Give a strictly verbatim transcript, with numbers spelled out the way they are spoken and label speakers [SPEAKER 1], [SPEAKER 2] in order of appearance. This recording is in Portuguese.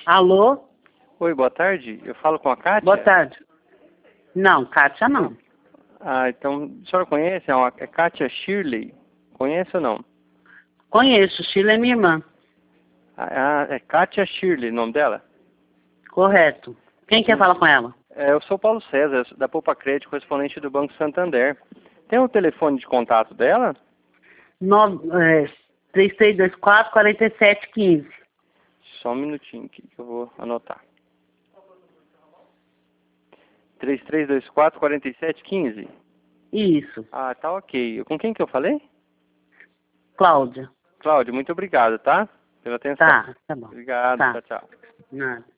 [SPEAKER 1] Alô?
[SPEAKER 2] Oi, boa tarde. Eu falo com a Kátia?
[SPEAKER 1] Boa tarde. Não, Kátia não.
[SPEAKER 2] Ah, então, a senhora conhece? É, uma, é Kátia Shirley? Conhece ou não?
[SPEAKER 1] Conheço, Sheila é minha irmã.
[SPEAKER 2] Ah, ah, é Kátia Shirley o nome dela?
[SPEAKER 1] Correto. Quem quer
[SPEAKER 2] Hum.
[SPEAKER 1] falar com ela?
[SPEAKER 2] É, eu sou Paulo César, da Poupa Crédito, correspondente do Banco Santander. Tem o telefone de contato dela?
[SPEAKER 1] Nove, é, três três dois quatro, quatro sete um cinco.
[SPEAKER 2] Só um minutinho aqui que eu vou anotar. três três dois quatro, quatro sete um cinco?
[SPEAKER 1] Isso.
[SPEAKER 2] Ah, tá ok. Com quem que eu falei?
[SPEAKER 1] Cláudia.
[SPEAKER 2] Cláudio, muito obrigado, tá? Pela atenção.
[SPEAKER 1] Tá, tá bom.
[SPEAKER 2] Obrigado,
[SPEAKER 1] Tá.
[SPEAKER 2] tchau, tchau.
[SPEAKER 1] Nada.